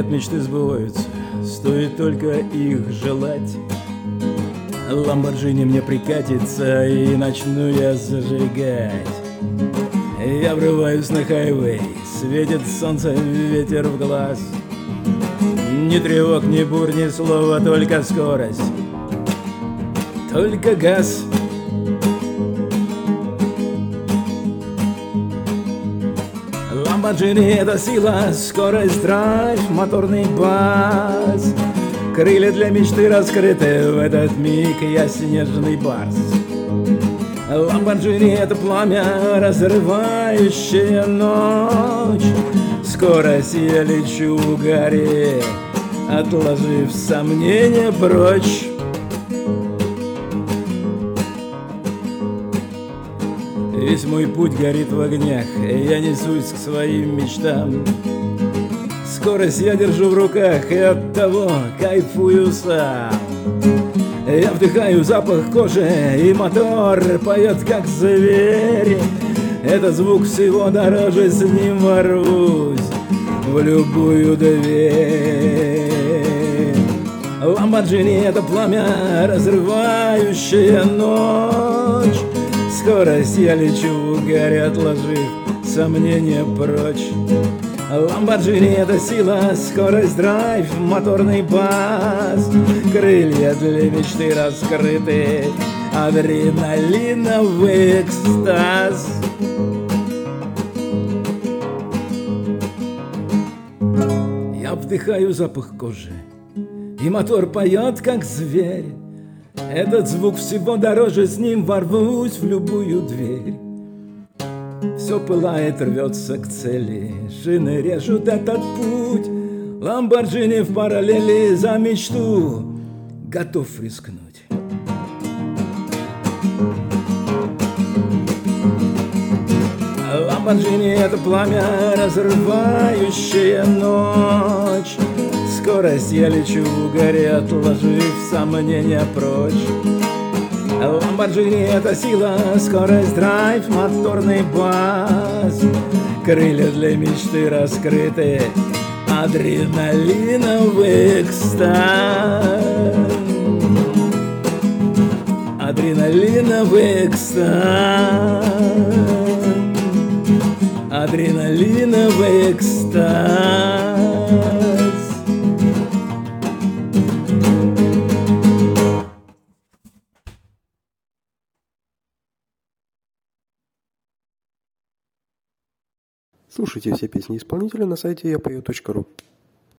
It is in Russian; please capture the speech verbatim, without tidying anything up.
Говорят, мечты сбываются, стоит только их желать. Ламборджини мне прикатится, и начну я зажигать. Я врываюсь на хайвей, светит солнце, ветер в глаз. Ни тревог, ни бур, ни слова, только скорость, только газ. Ламборджини — это сила, скорость, драйв, моторный бас. Крылья для мечты раскрыты, в этот миг я снежный барс. Ламборджини — это пламя, разрывающее ночь. Скорость я лечу в горе, отложив сомнения прочь. Весь мой путь горит в огнях, я несусь к своим мечтам. Скорость я держу в руках, и от того кайфую сам. Я вдыхаю запах кожи, и мотор поет как зверь. Этот звук всего дороже, с ним ворвусь в любую дверь. Ламборджини — это пламя, разрывающее ночь. Скорость я лечу в горе, отложив сомнения прочь. Ламборджини — это сила, скорость, драйв, моторный бас. Крылья для мечты раскрыты, адреналиновый экстаз. Я вдыхаю запах кожи, и мотор поет как зверь. Этот звук всего дороже, с ним ворвусь в любую дверь. Все пылает, рвется к цели, шины режут этот путь. Ламборджини в параллели, за мечту готов рискнуть. Ламборджини — это пламя, разрывающее ночь. Скорость я лечу в горе, отложив сомнения прочь. Ламборджини — это сила, скорость, драйв, моторный бас. Крылья для мечты раскрыты, адреналиновый экстаз. Адреналиновый экстаз. Адреналиновый экстаз. Слушайте все песни исполнителя на сайте я пою точка ру.